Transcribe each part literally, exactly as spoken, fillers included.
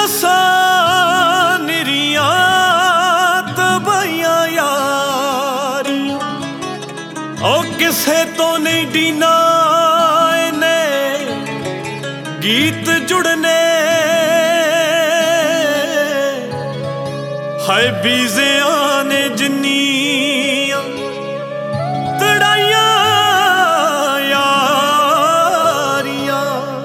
दसां निरियां तबाहियां यारियां ओ किसे तो नहीं डीना इने गीत जुड़ने हाय बीज़ियां ने जिन्नियां तड़ाइयां यारियां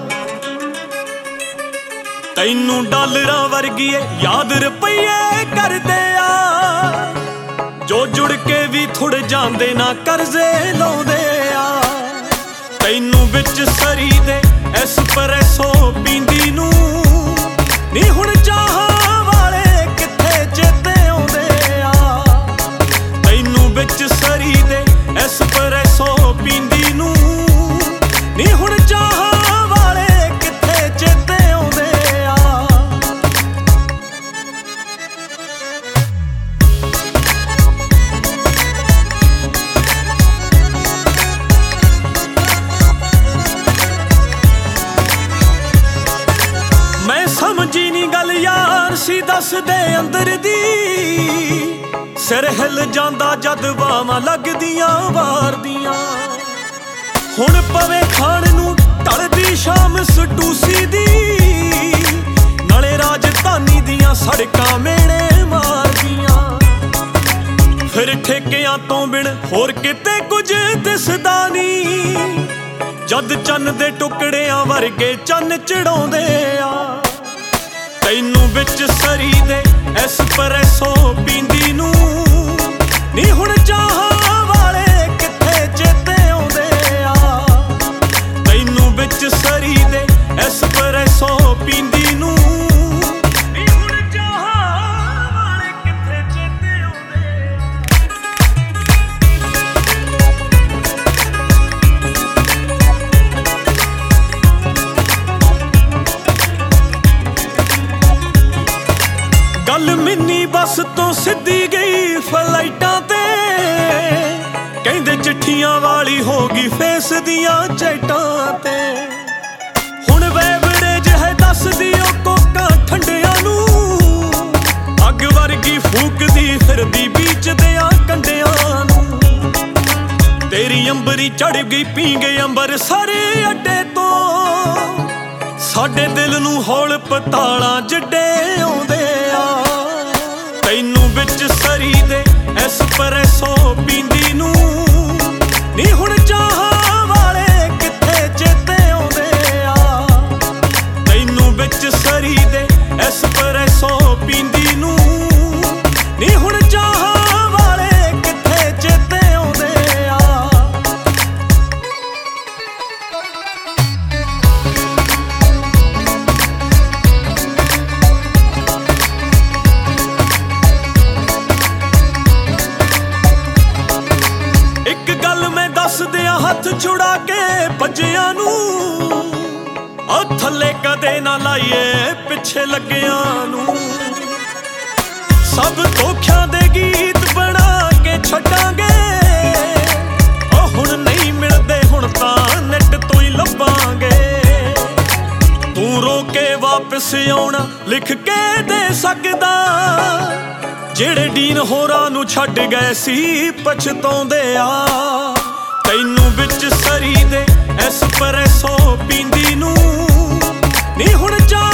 तैनू डालरां वर्गीए याद रुपये करदे आ जो जुड़ के भी थुड़ जांदे ना करजे लाउंदे आ तैनू विच सरी दे एस्प्रेसो पींदी नू नी हुण चाहां वाले किथे चेते आउंदे आ तैनू विच सरी दे एस्प्रेसो पींदी नू नी हुण चाहां वाले किथे चेते आउंदे आ मैं समझी नी गल यार सी दस दे अंदर दी सिर हिल जांदा जद बावां लगदियां वार दियां हुण पवे खाण नू ढलदी शाम सटूसी दी नाले राजधानी दियां सड़कां मेणे मारदियां फिर ठेकियां तो बिन होर किते कुछ दिसदा नी जद चन्न दे टुकड़ियां वर्गे चन्न चढ़ाउंदे आ तैनू विच सरी दे एस्प्रेसो पींदी नू नी हुण चाहां वाले किथे चेते आउंदे आ तैनू विच सरी दे एस्प्रेसो पींदी नू नी हुण चाहां वाले किथे चेते आउंदे गल मिनी बस तो सिद्धी गई फ्लाइटां ते कहंदे चिट्ठियां वाली हो गई फेस दियां चैटां ते हुण वैबरेज है दस दियो कोकां ठंडियां नू अग वर्गी फूकदी फिरदी बीच दियां कंडियां नू तेरी अंबरी चढ़ गई पी गई अंबर सारे अड्डे तो साडे दिल नू हौल पतालां जिड्डे आउंदे आ तैनू विच सरी दे एस्प्रेसो पींदी नू नी हुण चाहां वाले किथे चेते आउंदे आ तैनू विच सरी दे एस्प्रेसो पींदी नू नी हुण चाहां वाले किथे चेते आउंदे आ एक गल मैं दस दिया हथ छुड़ा के बजिया नू आ थले कदे ना लाइए पिछे लगिया नू सब धोखियां दे गीत बना के छड्डांगे ओ हुण नहीं मिलदे हुण तां नेट तो ही लभांगे तू रोके वापस आउणा लिख के दे सकदा ਜਿਹੜੇ ਡੀਨ ਹੋਰਾਂ ਨੂੰ ਛੱਡ ਗਏ ਸੀ ਪਛਤਾਉਂਦੇ ਆ ਤੈਨੂ ਵਿੱਚ ਸਰੀ ਦੇ ਐਸਪ੍ਰੈਸੋ ਪੀਂਦੀ ਨੂੰ ਨੀ ਹੁਣ